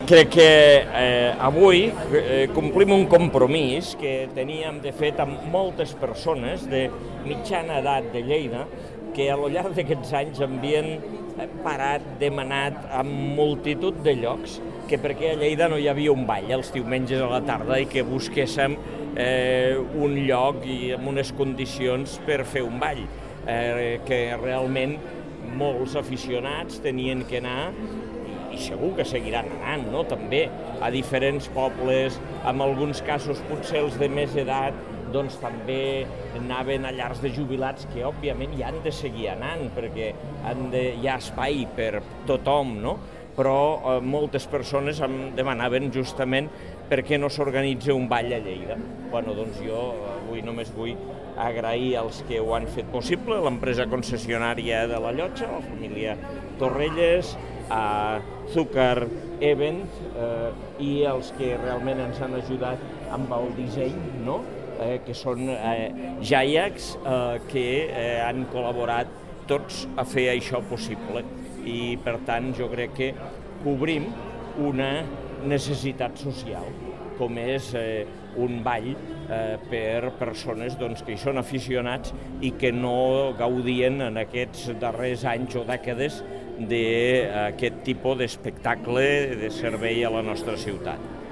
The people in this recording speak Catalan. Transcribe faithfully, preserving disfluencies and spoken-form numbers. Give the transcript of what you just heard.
crec que eh, avui eh, complim un compromís que teníem de fet amb moltes persones de mitjana edat de Lleida que a lo llarg d'aquests anys havien parat, demanat a multitud de llocs que perquè a Lleida no hi havia un ball els diumenges a la tarda i que busquéssim eh, un lloc i amb unes condicions per fer un ball, eh, que realment molts aficionats tenien que anar i segur que seguiran anant, no? També a diferents pobles, en alguns casos potser els de més edat, doncs també anaven a llars de jubilats que òbviament hi han de seguir anant perquè han de, hi ha espai per tothom, no? Però eh, moltes persones em demanaven justament per què no s'organitza un ball a Lleida. Bueno, doncs jo avui només vull agrair als que ho han fet possible, l'empresa concessionària de la Llotja, la família Torrelles, a Zúcar Event eh, i els que realment ens han ajudat amb el disseny, no? eh, que són eh, Jayax, eh, que eh, han col·laborat tots a fer això possible. I per tant jo crec que cobrim una necessitat social, com és eh, un ball eh, per persones doncs, que hi són aficionats i que no gaudien en aquests darrers anys o dècades d'aquest tipus d'espectacle de servei a la nostra ciutat.